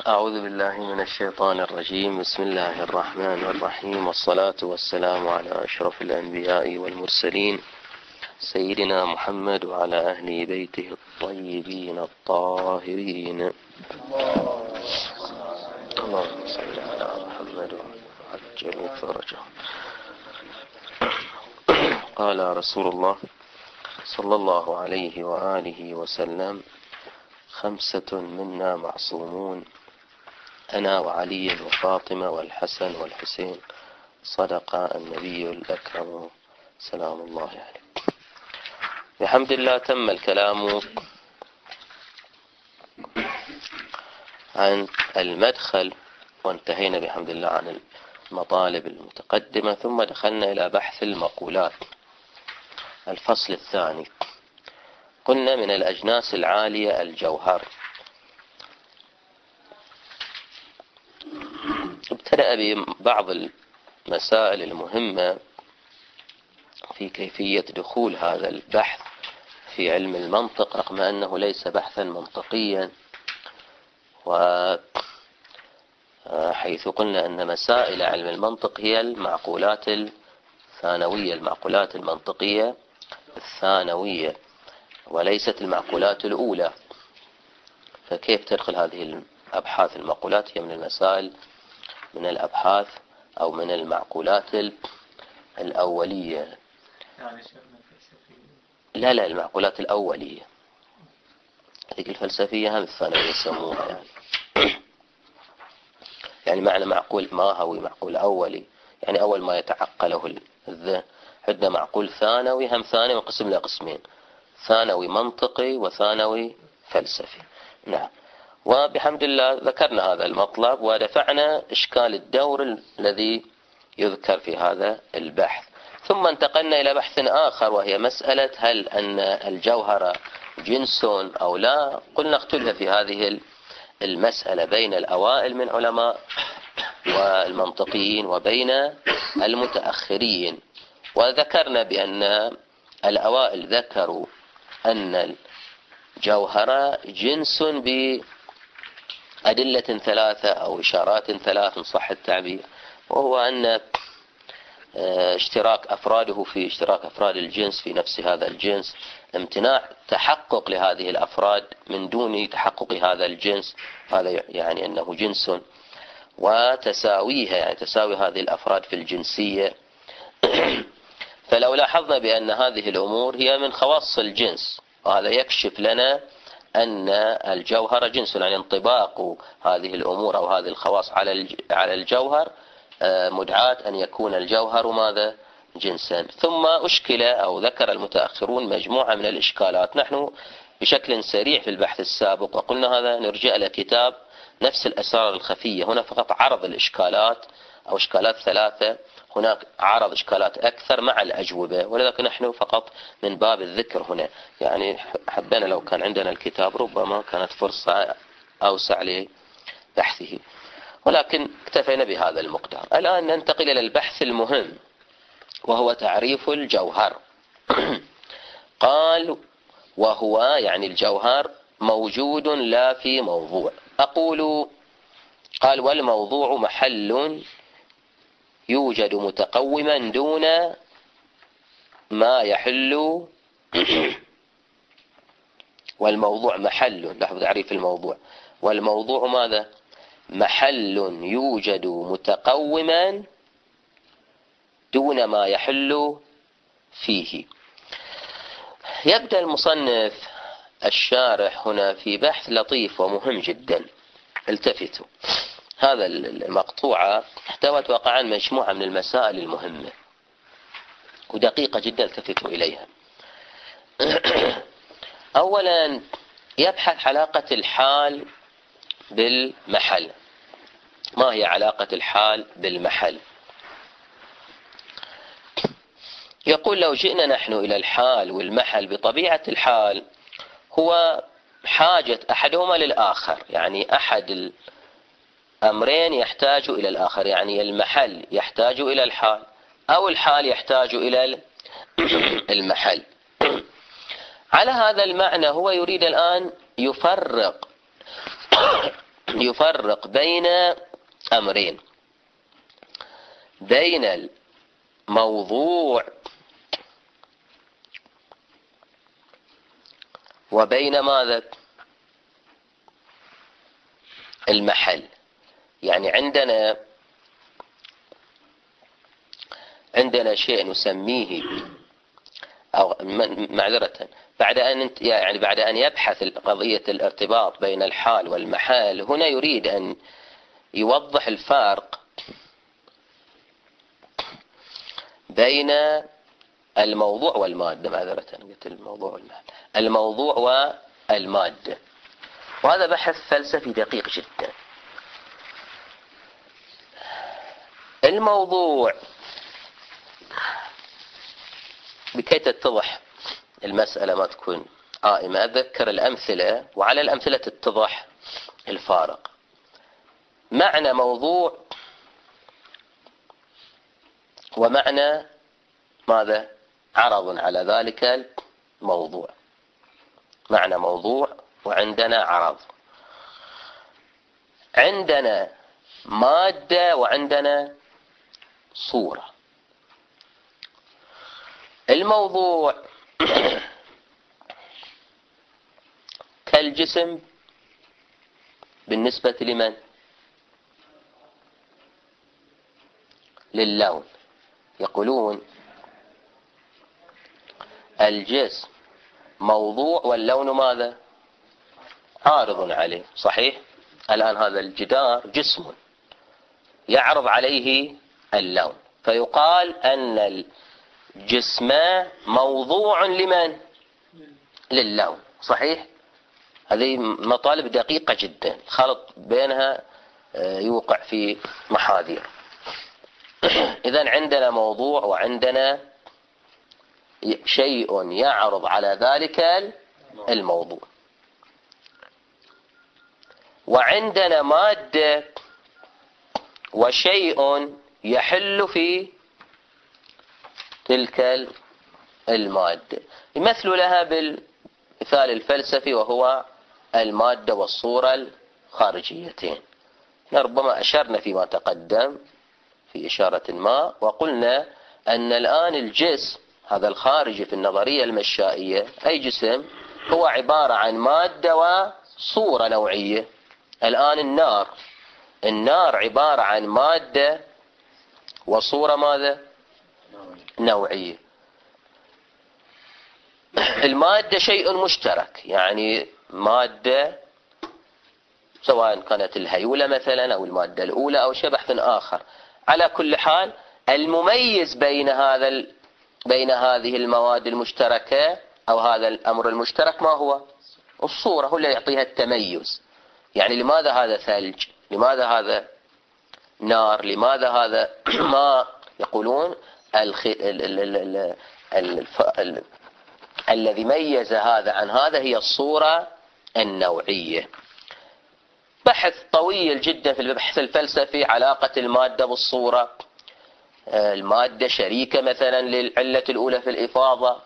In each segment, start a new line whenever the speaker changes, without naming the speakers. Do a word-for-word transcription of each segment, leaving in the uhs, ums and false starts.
أعوذ بالله من الشيطان الرجيم. بسم الله الرحمن الرحيم، والصلاة والسلام على أشرف الأنبياء والمرسلين سيدنا محمد وعلى أهل بيته الطيبين الطاهرين. اللهم صل على محمد وعجل فرجه. قال رسول الله صلى الله عليه وآله وسلم: خمسة منا معصومون، أنا وعلي وفاطمة والحسن والحسين، صدق النبي الأكرم سلام الله عليه. بحمد الله تم الكلام عن المدخل، وانتهينا بحمد الله عن المطالب المتقدمة، ثم دخلنا إلى بحث المقولات. الفصل الثاني، قلنا من الأجناس العالية الجوهر. ابتدأ ببعض المسائل المهمة في كيفية دخول هذا البحث في علم المنطق، رغم أنه ليس بحثا منطقيا، وحيث قلنا أن مسائل علم المنطق هي المعقولات الثانوية، المعقولات المنطقية الثانوية، وليست المعقولات الأولى. فكيف تدخل هذه الأبحاث؟ المعقولات هي من المسائل، من الأبحاث أو من المعقولات الأولية. لا لا المعقولات الأولية، هذه الفلسفية هم الثانوية يسموها يعني. يعني معنى معقول ماهوي، معقول أولي، يعني أول ما يتعقله الذهن. عندنا معقول ثانوي، هم ثانوي وقسم له قسمين: ثانوي منطقي وثانوي فلسفي. نعم. وبحمد الله ذكرنا هذا المطلب ودفعنا إشكال الدور الذي يذكر في هذا البحث، ثم انتقلنا إلى بحث آخر، وهي مسألة هل أن الجوهر جنس أو لا. قلنا اختلف في هذه المسألة بين الأوائل من علماء والمنطقيين وبين المتأخرين، وذكرنا بأن الأوائل ذكروا أن الجوهر جنس بأدلة ثلاثة أو إشارات ثلاث إن صح التعبير، وهو أن اشتراك أفراده في اشتراك أفراد الجنس في نفس هذا الجنس، امتناع تحقق لهذه الأفراد من دون تحقق هذا الجنس، هذا يعني أنه جنس، وتساويها يعني تساوي هذه الأفراد في الجنسية. فلو لاحظنا بأن هذه الأمور هي من خواص الجنس، وهذا يكشف لنا أن الجوهر جنس، يعني انطباق هذه الأمور أو هذه الخواص على الجوهر مدعاة أن يكون الجوهر ماذا؟ جنسا. ثم أشكل أو ذكر المتأخرون مجموعة من الإشكالات. نحن بشكل سريع في البحث السابق وقلنا هذا نرجع إلى كتاب نفس الأسرار الخفية، هنا فقط عرض الإشكالات أو إشكالات ثلاثة، هناك عرض إشكالات أكثر مع الأجوبة، ولذلك نحن فقط من باب الذكر هنا. يعني حبنا لو كان عندنا الكتاب ربما كانت فرصة أوسع لبحثه، ولكن اكتفينا بهذا المقدار. الآن ننتقل إلى البحث المهم، وهو تعريف الجوهر. قال: وهو يعني الجوهر موجود لا في موضوع. أقول قال: والموضوع محل يوجد متقوما دون ما يحل. والموضوع محل، لاحظوا تعريف الموضوع. والموضوع ماذا؟ محل يوجد متقوما دون ما يحل فيه. يبدأ المصنف الشارح هنا في بحث لطيف ومهم جدا. التفتوا، هذا المقطوعة احتوت واقعا مجموعة من المسائل المهمة ودقيقة جدا، التفتوا إليها. أولا يبحث علاقة الحال بالمحل. ما هي علاقة الحال بالمحل؟ يقول: لو جئنا نحن إلى الحال والمحل، بطبيعة الحال هو حاجة أحدهما للآخر، يعني أحد الأمرين يحتاج إلى الآخر، يعني المحل يحتاج إلى الحال أو الحال يحتاج إلى المحل. على هذا المعنى هو يريد الآن يفرق يفرق بين أمرين: بين الموضوع وبين ماذا؟ المحل. يعني عندنا عندنا شيء نسميه، أو معذرة، بعد أن يعني بعد أن يبحث قضية الارتباط بين الحال والمحال، هنا يريد أن يوضح الفارق بين الموضوع والمادة. معذرة، قلت الموضوع والمادة، الموضوع والمادة، وهذا بحث فلسفي دقيق جدا. الموضوع، لكي تتضح المسألة ما تكون قائمة، أذكر الأمثلة وعلى الأمثلة تتضح الفارق. معنى موضوع ومعنى ماذا؟ عرض على ذلك الموضوع. معنى موضوع وعندنا عرض، عندنا مادة وعندنا صورة. الموضوع كالجسم بالنسبة لمن؟ للون. يقولون الجسم موضوع واللون ماذا؟ عارض عليه. صحيح؟ الآن هذا الجدار جسم يعرض عليه اللون، فيقال أن الجسم موضوع لمن؟ للون. صحيح؟ هذه مطالب دقيقة جدا، الخلط بينها يوقع في محاذير. إذن عندنا موضوع وعندنا شيء يعرض على ذلك الموضوع، وعندنا مادة وشيء يحل في تلك المادة. يمثل لها بالمثال الفلسفي، وهو المادة والصورة الخارجيتين. ربما أشرنا فيما تقدم في إشارة ما وقلنا أن الآن الجسم هذا الخارجي في النظرية المشائية، أي جسم، هو عبارة عن مادة وصورة نوعية. الآن النار النار عبارة عن مادة وصورة ماذا؟ نوعية. المادة شيء مشترك، يعني مادة سواء كانت الهيولة مثلا أو المادة الأولى أو شيء بحث آخر. على كل حال المميز بين هذا ال... بين هذه المواد المشتركة أو هذا الأمر المشترك ما هو؟ الصورة، هو اللي يعطيها التميز. يعني لماذا هذا ثلج؟ لماذا هذا نار؟ لماذا هذا ماء؟ يقولون الخ... ال... ال... ال... ال... ال... الذي ميز هذا عن هذا هي الصورة النوعية. بحث طويل جدا في البحث الفلسفي علاقة المادة بالصورة. المادة شريكة مثلا للعلة الأولى في الإفاضة.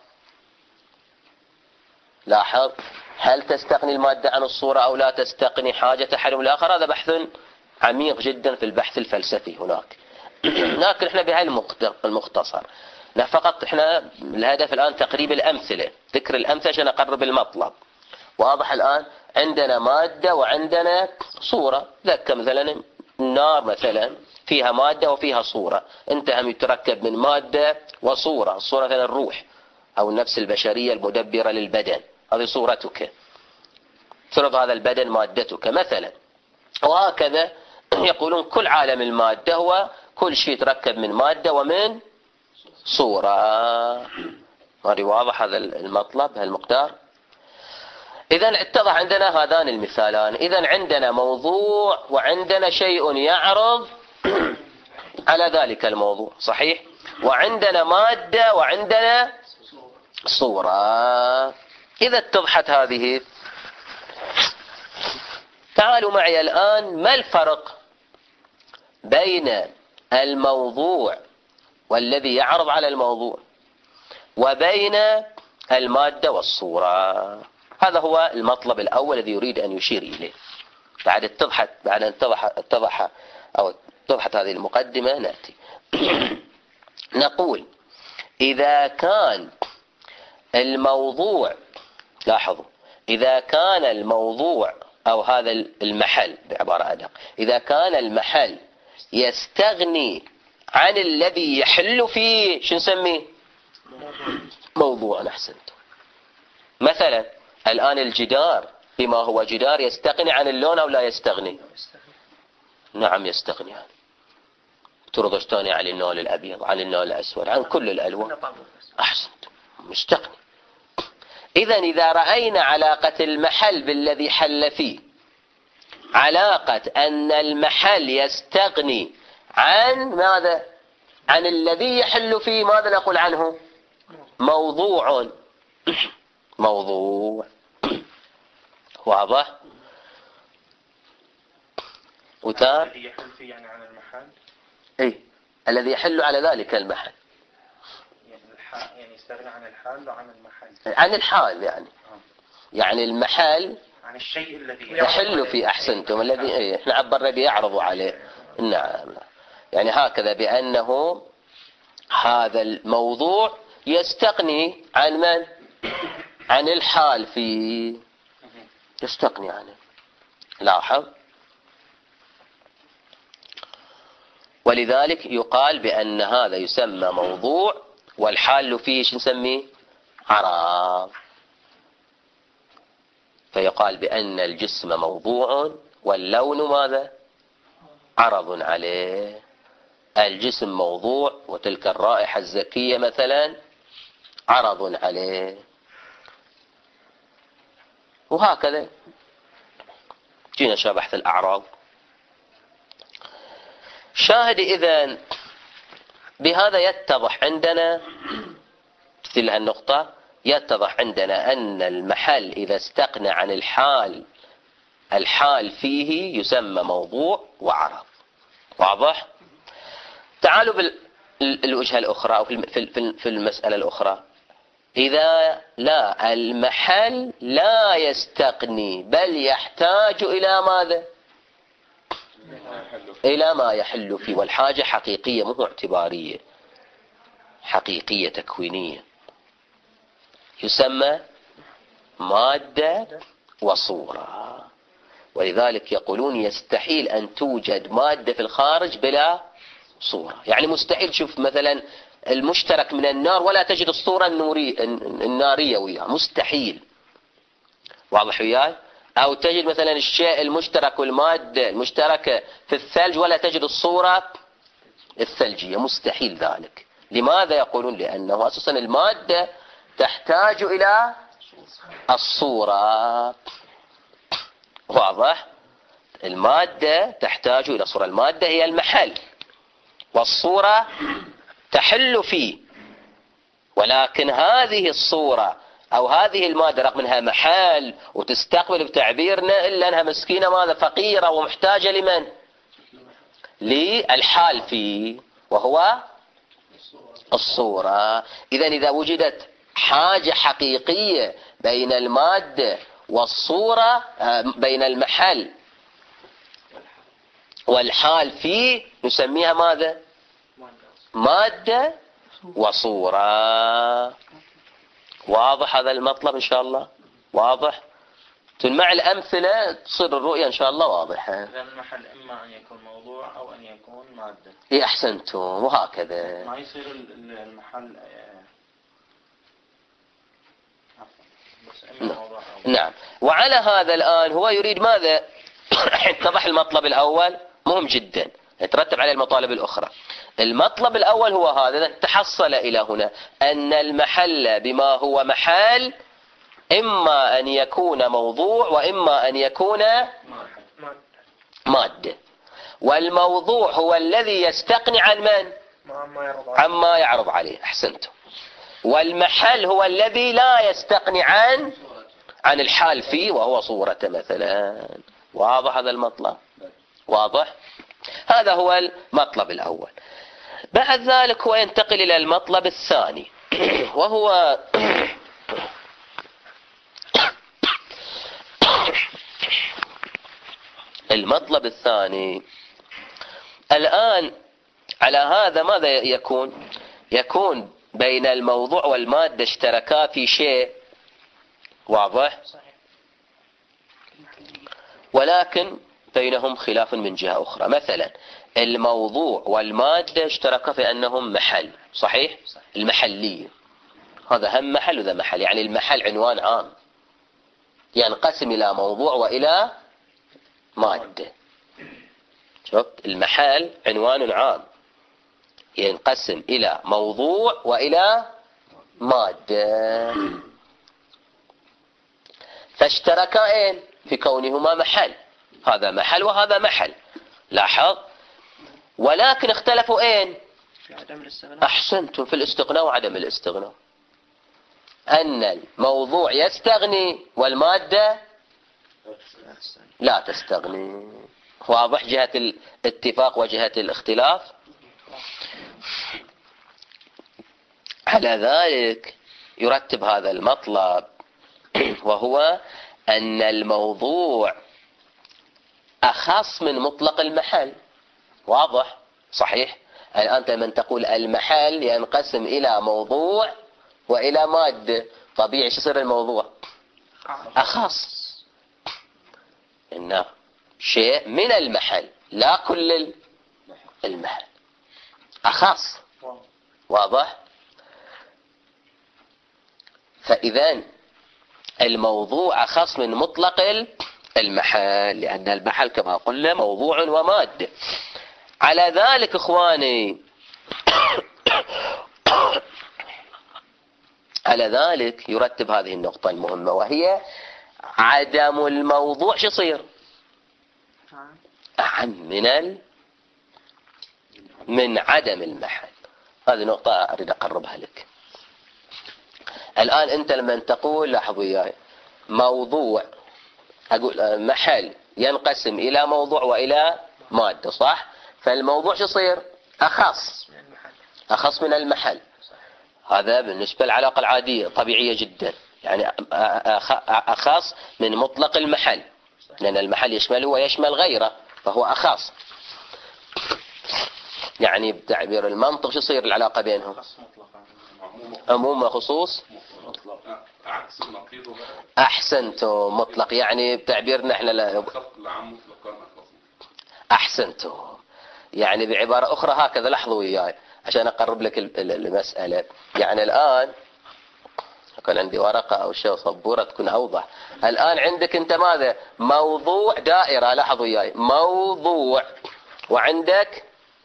لاحظ، هل تستغني المادة عن الصورة أو لا تستغني؟ حاجة أحدهم الآخر. هذا بحث عميق جدا في البحث الفلسفي هناك. لكن احنا بهذا المختصر فقط، احنا الهدف الآن تقريب الأمثلة، ذكر الأمثلة عشان أقرب المطلب. واضح الآن؟ عندنا مادة وعندنا صورة. ذكر مثلا النار مثلا فيها مادة وفيها صورة. انت هم يتركب من مادة وصورة. الصورة مثلا الروح أو النفس البشرية المدبرة للبدن، هذه صورتك. فرض هذا البدن مادتك مثلا. وهكذا يقولون كل عالم المادة هو كل شيء يتركب من مادة ومن صورة. هذه واضح هذا المطلب، هالمقدار. إذن اتضح عندنا هذان المثالان. إذن عندنا موضوع وعندنا شيء يعرض على ذلك الموضوع. صحيح؟ وعندنا مادة وعندنا صورة. إذا اتضحت هذه، تعالوا معي الآن، ما الفرق بين الموضوع والذي يعرض على الموضوع وبين المادة والصورة؟ هذا هو المطلب الأول الذي يريد أن يشير إليه. بعد اتضح بعد أن اتضح اتضح أو اتضحت هذه المقدمة نأتي. نقول إذا كان الموضوع، لاحظوا، إذا كان الموضوع أو هذا المحل بعبارة أدق، إذا كان المحل يستغني عن الذي يحل فيه، شو نسميه؟ موضوع. أحسنتم. مثلا الآن الجدار بما هو جدار يستغني عن اللون أو لا يستغني؟ نعم يستغني عنه. ترضى تستغني عن اللون الأبيض، عن اللون الأسود، عن كل الألوان. أحسنتم، مستغني. إذا إذا رأينا علاقة المحل بالذي حل فيه، علاقة أن المحل يستغني عن ماذا؟ عن الذي يحل فيه، ماذا نقول عنه؟ موضوع. موضوع. واضح؟ وتار
الذي يحل فيه يعني عن المحل.
اي الذي يحل على ذلك المحل،
يعني الحال، يعني يستغني عن الحال وعن المحل.
عن الحال يعني آه. يعني المحل
عن الشيء الذي
يحل فيه. احسنتم. الذي ايه احنا عبرنا به يعرض عليه. نعم. يعني هكذا بأنه هذا الموضوع يستغني عن من؟ عن الحال فيه، يستغني عنه. لاحظ. ولذلك يقال بأن هذا يسمى موضوع، والحال فيه شو نسميه؟ عرض. فيقال بأن الجسم موضوع واللون ماذا؟ عرض عليه. الجسم موضوع وتلك الرائحة الزكية مثلا عرض عليه. وهكذا جينا شبحث الأعراض. شاهد إذن بهذا يتضح عندنا مثل هالنقطة، يتضح عندنا أن المحل إذا استغنى عن الحال، الحال فيه يسمى موضوع وعرض. واضح؟ تعالوا بالوجهة الأخرى أو في المسألة الأخرى. إذا لا المحل لا يستغني بل يحتاج إلى ماذا؟ إلى ما يحل فيه. والحاجة حقيقية مو اعتبارية، حقيقية تكوينية، يسمى مادة وصورة. ولذلك يقولون يستحيل أن توجد مادة في الخارج بلا صورة. يعني مستحيل تشوف مثلا المشترك من النار ولا تجد الصورة النورية النارية وياه، مستحيل. واضح وياي؟ أو تجد مثلا الشيء المشترك والمادة المشتركة في الثلج ولا تجد الصورة الثلجية، مستحيل ذلك. لماذا يقولون؟ لأنه أساسا المادة تحتاج إلى الصورة. واضح؟ المادة تحتاج إلى الصورة. المادة هي المحل والصورة تحل فيه. ولكن هذه الصورة أو هذه المادة رغم أنها محل وتستقبل بتعبيرنا إلا أنها مسكينة ماذا؟ فقيرة ومحتاجة لمن؟ للحال فيه وهو الصورة. إذا إذا وجدت حاجة حقيقية بين المادة والصورة، بين المحل والحال فيه، نسميها ماذا؟ مادة وصورة. واضح هذا المطلب إن شاء الله؟ واضح؟ مع الأمثلة تصير الرؤية إن شاء الله واضحة.
إذا المحل إما أن يكون موضوع أو أن يكون مادة.
إيه أحسنتم. وهكذا
ما يصير المحل بس إما موضوع أو.
نعم. وعلى هذا الآن هو يريد ماذا؟ اتضح المطلب الأول مهم جدا، يترتب عليه المطالب الأخرى. المطلب الأول هو هذا، تحصل إلى هنا أن المحل بما هو محل إما أن يكون موضوع وإما أن يكون مادة. والموضوع هو الذي يستغني عن من؟ عما يعرض عليه. أحسنتم. والمحل هو الذي لا يستغني عن عن الحال فيه وهو صورة مثلا. واضح هذا المطلب؟ واضح؟ هذا هو المطلب الأول. بعد ذلك هو ينتقل إلى المطلب الثاني وهو المطلب الثاني الآن على هذا ماذا يكون؟ يكون بين الموضوع والمادة اشتركا في شيء واضح، ولكن بينهم خلاف من جهة أخرى. مثلا الموضوع والمادة اشتركا في أنهم محل، صحيح؟ المحلية، هذا هم محل وذا محل، يعني المحل عنوان عام ينقسم إلى موضوع وإلى مادة. شفت؟ المحل عنوان عام ينقسم إلى موضوع وإلى مادة، فاشتركا في كونهما محل، هذا محل وهذا محل، لاحظ. ولكن اختلفوا اين؟
في عدم الاستغناء.
احسنتم، في الاستغناء وعدم الاستغناء. ان الموضوع يستغني والمادة لا تستغني. واضح جهة الاتفاق وجهة الاختلاف. على ذلك يرتب هذا المطلب، وهو أن الموضوع أخص من مطلق المحل. واضح؟ صحيح؟ الآن من تقول المحل ينقسم إلى موضوع وإلى مادة، طبيعي شو يصير الموضوع؟ أخص، إنه شيء من المحل لا كل المحل، أخص. واضح؟ فإذا الموضوع أخص من مطلق المحل، لأن المحل كما قلنا موضوع ومادة. على ذلك إخواني على ذلك يرتب هذه النقطة المهمة، وهي عدم الموضوع شو يصير؟ أعم من ال... من عدم المحل. هذه نقطة أريد أقربها لك. الآن أنت لما تقول، لاحظ وياي، موضوع، أقول محل ينقسم إلى موضوع وإلى مادة، صح؟ فالموضوع شو يصير؟ أخص أخص من المحل. هذا بالنسبة للعلاقة العادية طبيعية جدا، يعني أخص من مطلق المحل، لأن المحل يشمله ويشمل غيره فهو أخص. يعني بتعبير المنطق شو يصير العلاقة بينهم؟ عموم وخصوص. أحسنتم، مطلق يعني بتعبيرنا احنا لا... أحسنتم، يعني بعبارة أخرى هكذا. لحظوا وياي عشان أقرب لك المسألة. يعني الآن كان عندي ورقة أو شيء صبورة تكون أوضح. الآن عندك أنت ماذا؟ موضوع دائرة، لاحظوا وياي، موضوع، وعندك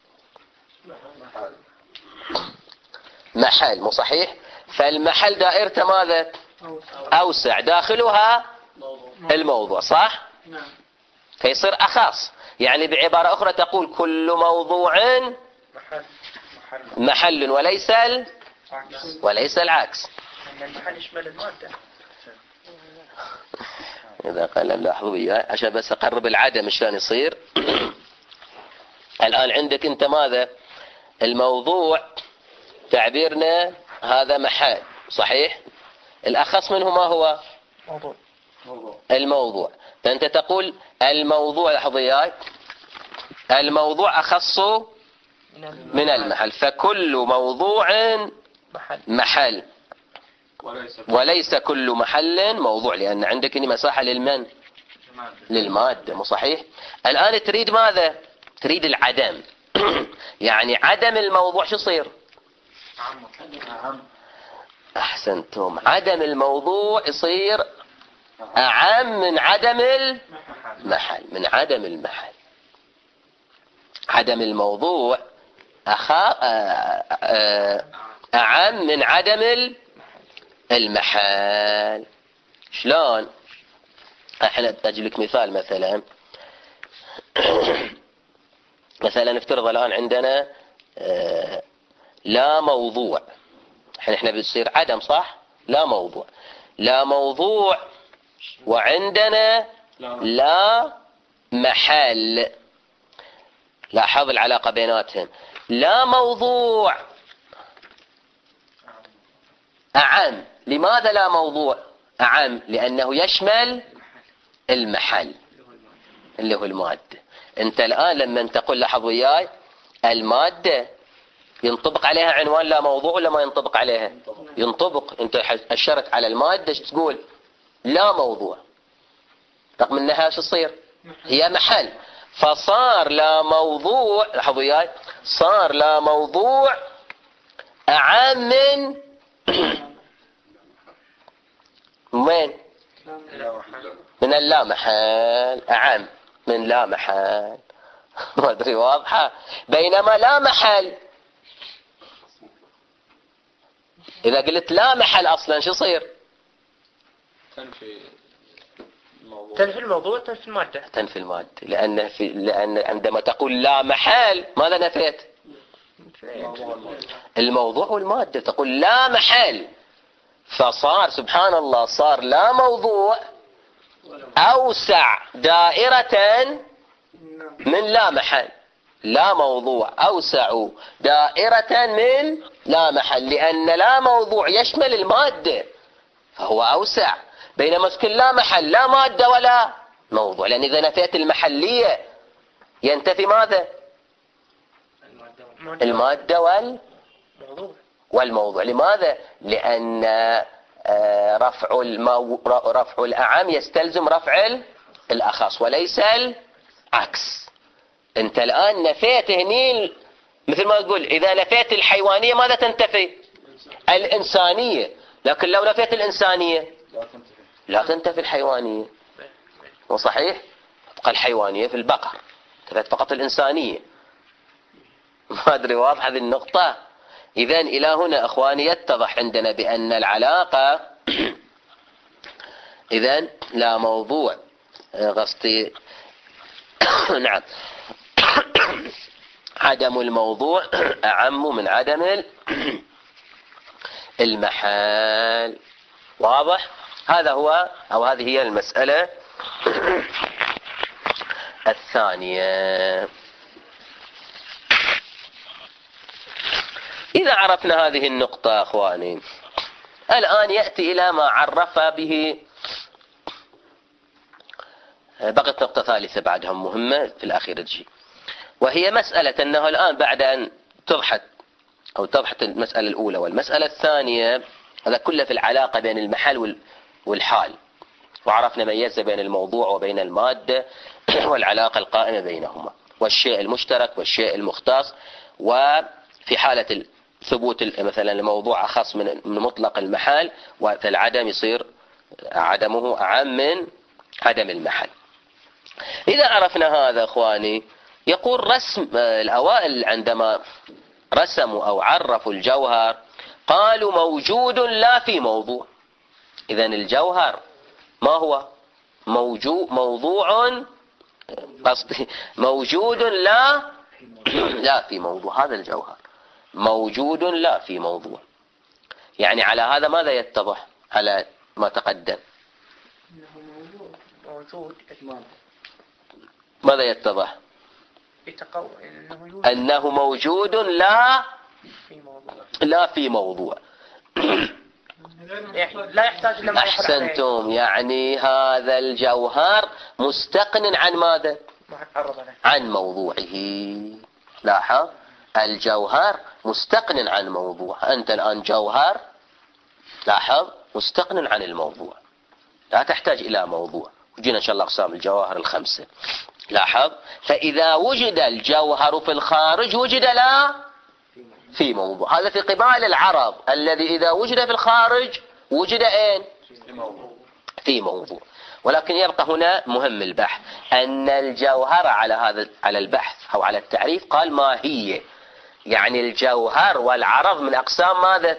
محل، مو صحيح؟ فالمحل دائرته ماذا؟ أوسع، داخلها الموضوع، صح؟ فيصير أخص. يعني بعبارة أخرى تقول كل موضوع محل وليس ال... وليس العكس.
المحل يشمل المادة.
إذا قال لاحظوا وياي عشان بس أقرب العدم شلون يصير. الآن عندك أنت ماذا؟ الموضوع تعبيرنا هذا محل، صحيح؟ الأخص منه ما هو؟
موضوع.
الموضوع. فأنت تقول الموضوع، لاحظوا وياي، الموضوع أخص من المحل، فكل موضوع محل وليس كل محل موضوع، لأن عندك هنا مساحة للمن؟ للمادة، مو صحيح؟ الآن تريد ماذا؟ تريد العدم. يعني عدم الموضوع شو يصير؟ أحسنتم، عدم الموضوع يصير أعم من عدم المحل، من عدم المحل. عدم الموضوع أخا أعم من عدم المحل. شلون؟ احنا أجيب لك مثال. مثلا مثلا نفترض الآن عندنا لا موضوع، احنا بتصير عدم، صح؟ لا موضوع، لا موضوع، وعندنا لا محل. لاحظ العلاقة بيناتهم. لا موضوع أعم. لماذا لا موضوع أعم؟ لأنه يشمل المحل. اللي هو المادة. انت الآن لما تقول لاحظ وياي المادة ينطبق عليها عنوان لا موضوع ولا ما ينطبق عليها؟ ينطبق. انت أشرت على المادة ايش تقول؟ لا موضوع، رغم انها شو تصير؟ هي محل. فصار لا موضوع، لاحظوا وياي، صار لا موضوع أعم من وين؟ من اللا محل، أعم من لا محل. ما أدري واضحة. بينما لا محل إذا قلت لا محل أصلا شو يصير؟
تنفي الموضوع.
تنفي الموضوع، تنفي المادة.
تنفي المادة، لأن في لأن عندما تقول لا محل ماذا نفيت؟ الموضوع والمادة. تقول لا محل، فصار سبحان الله صار لا موضوع أوسع دائرة من لا محل. لا موضوع أوسع دائرة من لا محل، لأن لا موضوع يشمل المادة فهو أوسع. بينما سكن لا محل لا مادة ولا موضوع، لأن إذا نفيت المحلية ينتفي ماذا؟ المادة والموضوع. والموضوع لماذا؟ لأن رفع المو... رفع الأعم يستلزم رفع الأخص وليس العكس. أنت الآن نفيت هني مثل ما تقول إذا نفيت الحيوانية ماذا تنتفي؟ الإنسانية. لكن لو نفيت الإنسانية لا تنتفي الحيوانية. وصحيح تبقى الحيوانية في البقر، تنتفي فقط الإنسانية. ما أدري واضح هذه النقطة. إذن إلى هنا أخواني يتضح عندنا بأن العلاقة إذن لا موضوع قصدي نعم عدم الموضوع أعم من عدم المحال. واضح؟ هذا هو أو هذه هي المسألة الثانية. إذا عرفنا هذه النقطة أخواني الآن يأتي إلى ما عرف به. بقت نقطة ثالثة بعدها مهمة في الأخير تجي، وهي مسألة أنه الآن بعد أن تضحت أو تضحت المسألة الأولى والمسألة الثانية، هذا كله في العلاقة بين المحل والحال، وعرفنا ميزة بين الموضوع وبين المادة والعلاقة القائمة بينهما والشيء المشترك والشيء المختص. وفي حالة ثبوت مثلا الموضوع أخص من مطلق المحل، فالعدم يصير عدمه أعم من عدم المحل. إذا عرفنا هذا أخواني يقول رسم الأوائل عندما رسموا أو عرفوا الجوهر قالوا موجود لا في موضوع. إذن الجوهر ما هو؟ موجود موضوع قصدي موجود لا لا في موضوع. هذا الجوهر موجود لا في موضوع. يعني على هذا ماذا يتضح على ما تقدم؟
موجود.
ماذا يتضح؟ أنه موجود لا
في موضوع.
لا في موضوع.
لا يحتاج إلى ما
أحسنتم. يعني هذا الجوهر مستقن عن ماذا؟ عن موضوعه. لاحظ الجوهر مستقن عن موضوع. أنت الآن جوهر لاحظ مستقن عن الموضوع، لا تحتاج إلى موضوع. وجينا إن شاء الله أقسام الجواهر الخمسة. لاحظ فإذا وجد الجوهر في الخارج وجد لا في موضوع. هذا في قبال العرض الذي إذا وجد في الخارج وجد أين؟ في موضوع. ولكن يبقى هنا مهم البحث أن الجوهر على هذا على البحث أو على التعريف قال ماهية. يعني الجوهر والعرض من أقسام ماذا؟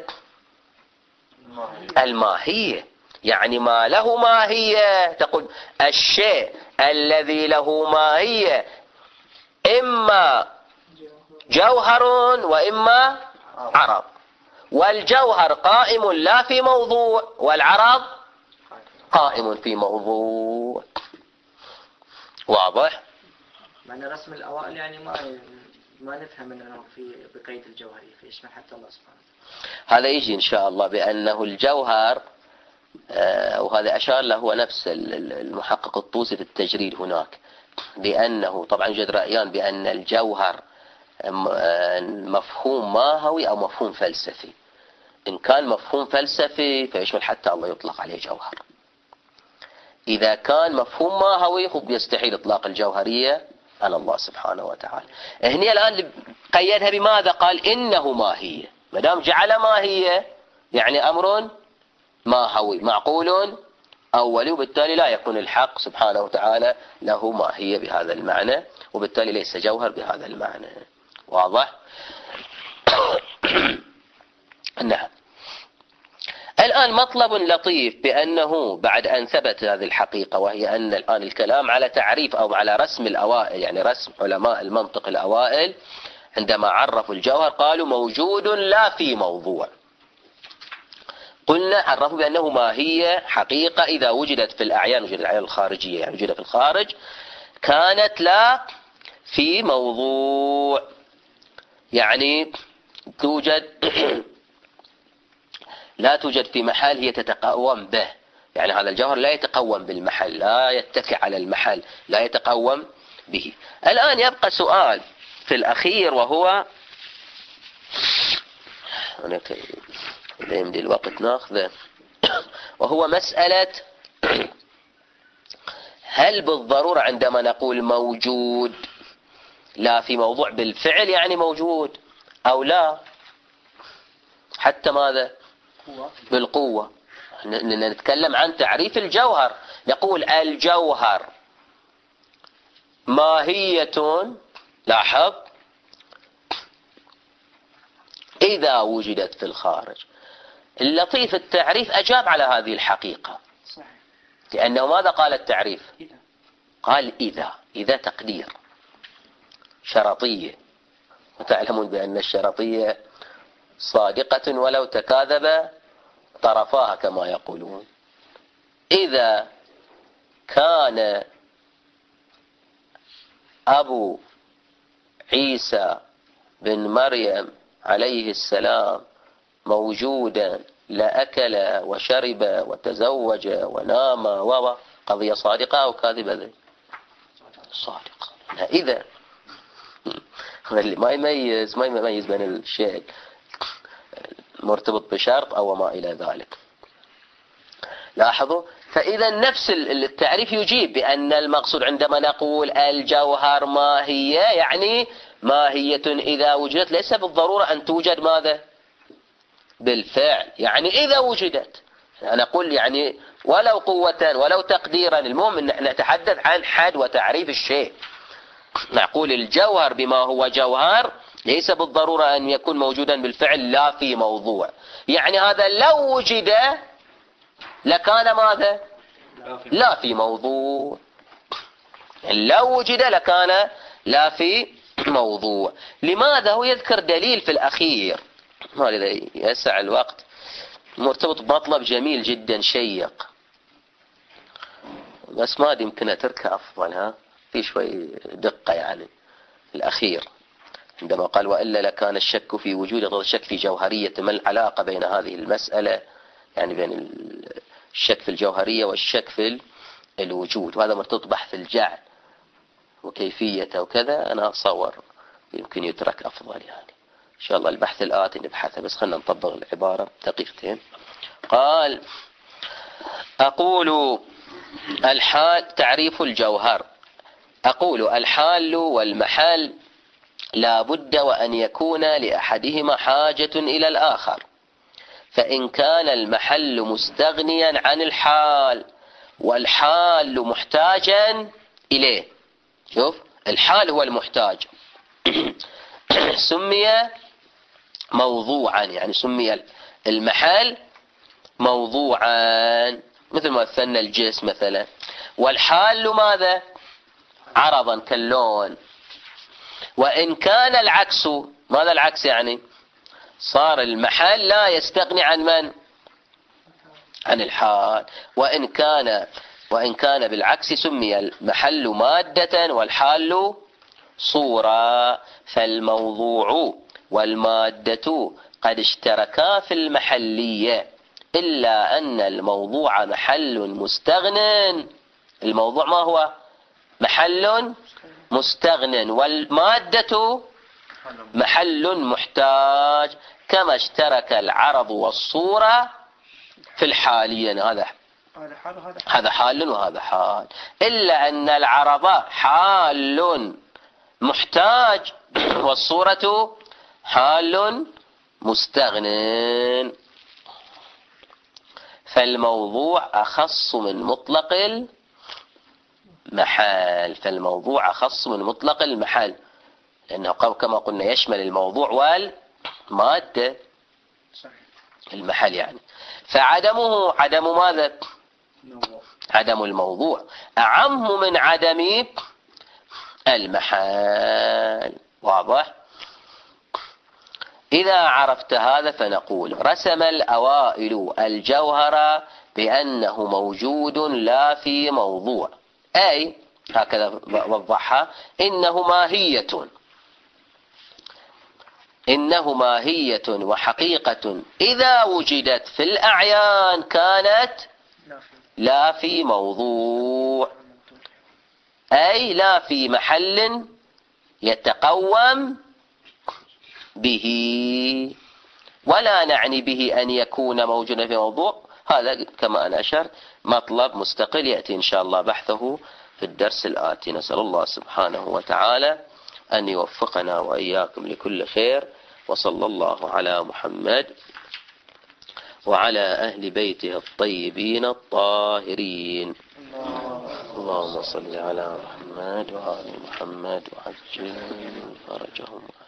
الماهية. يعني ما له ماهية تقول الشيء الذي له ماهية إما جوهر وإما عرض. والجوهر قائم لا في موضوع والعرض قائم في موضوع. واضح؟
معنى رسم الأوائل يعني ما ما نفهم أنه في بقيد الجوهري في يشمل حتى الله سبحانه.
هذا يجي إن شاء الله بأنه الجوهر آه وهذا أشار له هو نفس المحقق الطوسي في التجريد هناك لأنه طبعا يوجد رأيان بأن الجوهر مفهوم ماهوي أو مفهوم فلسفي. إن كان مفهوم فلسفي فيشمل حتى الله يطلق عليه جوهر. إذا كان مفهوم ماهوي هو يستحيل إطلاق الجوهرية على الله سبحانه وتعالى. هنا الآن قيدها بماذا؟ قال إنه ماهية. ما دام جعل ماهية يعني أمر ماهوي معقول أولي، وبالتالي لا يكون الحق سبحانه وتعالى له ماهية بهذا المعنى، وبالتالي ليس جوهر بهذا المعنى. واضح؟ نعم. الآن مطلب لطيف بأنه بعد أن ثبت هذه الحقيقة، وهي أن الآن الكلام على تعريف أو على رسم الأوائل، يعني رسم علماء المنطق الأوائل عندما عرفوا الجوهر قالوا موجود لا في موضوع. قلنا عرفوا بأنه ماهية حقيقة إذا وجدت في الأعيان، وجدت الأعيان الخارجية يعني وجدت في الخارج، كانت لا في موضوع، يعني توجد لا توجد في محل هي تتقوم به، يعني هذا الجوهر لا يتقوم بالمحل، لا يتكئ على المحل، لا يتقوم به. الآن يبقى سؤال في الأخير، وهو لا يمدي الوقت ناخذه، وهو مسألة هل بالضرورة عندما نقول موجود لا في موضوع بالفعل يعني موجود، أو لا حتى ماذا بالقوة؟ نتكلم عن تعريف الجوهر، نقول الجوهر ماهية، لاحظ، إذا وجدت في الخارج. اللطيف التعريف أجاب على هذه الحقيقة، لأنه ماذا قال التعريف؟ قال إذا. إذا تقدير شرطية، وتعلمون بأن الشرطية صادقة ولو تكاذب طرفاها كما يقولون. إذا كان أبو عيسى بن مريم عليه السلام موجودا لأكل وشرب وتزوج ونام، و قضية صادقة أو كاذبة؟ صادقة. إذا ما يميز ما يميز بين الشيء مرتبط بشرط أو ما إلى ذلك. لاحظوا، فإذا نفس التعريف يجيب بأن المقصود عندما نقول الجوهر ماهية يعني ماهية إذا وجدت، ليس بالضرورة أن توجد ماذا بالفعل، يعني إذا وجدت. أنا أقول يعني ولو قوة ولو تقديرا، المهم أن نتحدث عن حد وتعريف الشيء. نقول الجوهر بما هو جوهر ليس بالضرورة أن يكون موجودا بالفعل لا في موضوع، يعني هذا لو وجد لكان ماذا لا في موضوع، لو وجد لكان لا في موضوع. لماذا؟ هو يذكر دليل في الأخير، هذا يسع الوقت، مرتبط بمطلب جميل جدا شيق، بس ما يمكن أتركه أفضل، ها في شوي دقة يعني. الأخير عندما قال وإلا لكان الشك في وجود، الشك في جوهرية، ما العلاقة بين هذه المسألة، يعني بين الشك في الجوهرية والشك في الوجود، وهذا مرتبط بحث الجعل وكيفية وكذا. أنا أتصور يمكن يترك أفضل يعني. إن شاء الله البحث الآتي نبحثه، بس خلنا نطبق العبارة دقيقتين. قال أقول الحال تعريف الجوهر، أقول الحال والمحل لا بد وأن يكون لأحدهما حاجة إلى الآخر، فإن كان المحل مستغنيا عن الحال والحال محتاجا إليه، شوف الحال هو المحتاج سمي موضوعا، يعني سمي المحل موضوعا، مثل ما مثلنا الجسم مثلا. والحال ماذا؟ عرضا كاللون. وإن كان العكس، ماذا العكس يعني؟ صار المحل لا يستغني عن من؟ عن الحال. وإن كان وإن كان بالعكس سمي المحل مادة والحال صورة، فالموضوع والمادة قد اشتركا في المحلية، إلا أن الموضوع محل مستغن. الموضوع ما هو؟ محل مستغن، والمادة محل محتاج، كما اشترك العرض والصورة في الحالين. هذا هذا حال وهذا حال، إلا أن العرض حال محتاج والصورة حال مستغن. فالموضوع أخص من مطلق المحل، فالموضوع أخص من مطلق المحل، لأنه كما قلنا يشمل الموضوع والمادة المحل يعني. فعدمه عدم ماذا؟ عدم الموضوع أعم من عدم المحل. واضح؟ إذا عرفت هذا فنقول رسم الأوائل الجوهر بأنه موجود لا في موضوع، أي هكذا وضحها: إنه ماهية، إنه ماهية وحقيقة إذا وجدت في الأعيان كانت لا في موضوع، أي لا في محل يتقوم به، ولا نعني به أن يكون موجودا في موضوع. هذا كما أنا أشرت مطلب مستقل يأتي إن شاء الله بحثه في الدرس الآتي. نسأل الله سبحانه وتعالى أن يوفقنا وإياكم لكل خير، وصلى الله على محمد وعلى أهل بيته الطيبين الطاهرين. اللهم صل على محمد وآل محمد وعجل فرجهم.